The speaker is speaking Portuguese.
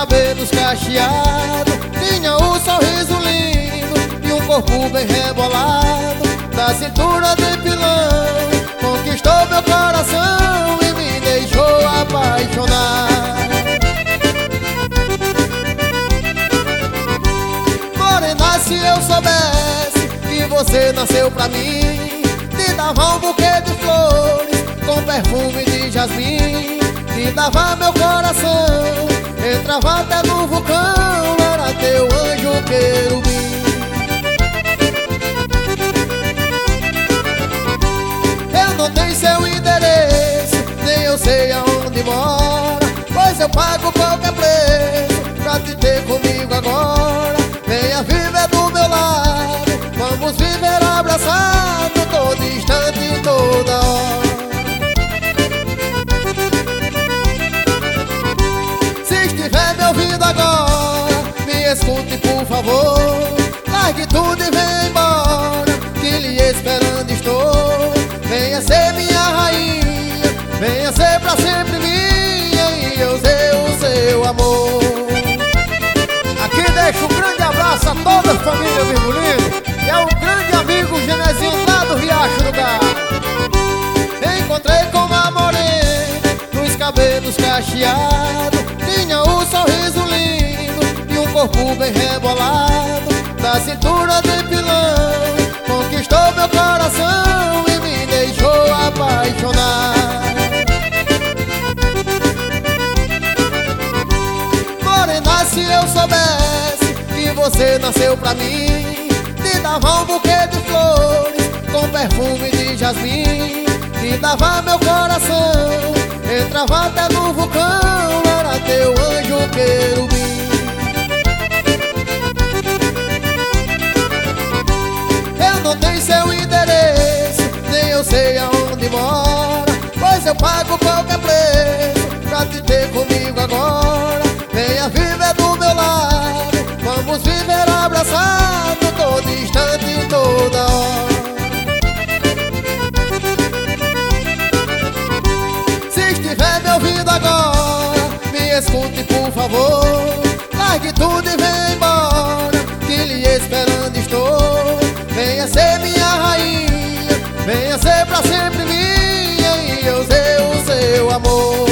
cabelos cacheados, tinha um sorriso lindo e um corpo bem rebolado. Da cintura de pilão, conquistou meu coração e me deixou apaixonar. Morena, se eu soubesse que você nasceu pra mim, te dava um buquê de flores com perfume de jasmim. Te dava meu coração, entrava até no vulcão, era teu anjo querubim. Eu não tenho seu endereço, nem eu sei aonde mora, pois eu pago qualquer preço pra te ter comigo agora. Venha viver do meu lado, vamos viver abraçado, todo instante e toda hora. Se estiver me ouvindo agora, me escute por favor. Largue tudo e vem embora, que lhe esperando estou. Venha ser minha rainha, venha ser pra sempre minha, e eu ser o seu amor. Aqui deixo um grande abraço a toda a família Virgulino, e é um grande amigo Genezinho lá do Riacho do Gado. Encontrei com uma morena, nos cabelos cacheados, tinha um sorriso lindo e um corpo bem rebolado. Da cintura de pilão, conquistou meu coração e me deixou apaixonar. Morena, se eu soubesse que você nasceu pra mim, te dava um buquê de flores com perfume de jasmim. Te dava meu coração, entrava até no vulcão, era teu anjo querubim. Eu não tenho seu endereço, nem eu sei aonde mora, pois eu pago qualquer preço pra te ter comigo agora. Venha viver do meu lado, vamos viver abraçado, todo instante e toda hora. Se estiver me ouvindo agora, me escute por favor. Largue tudo e vem embora, que lhe esperando estou. Venha ser minha rainha, venha ser pra sempre minha, e eu ser o seu amor.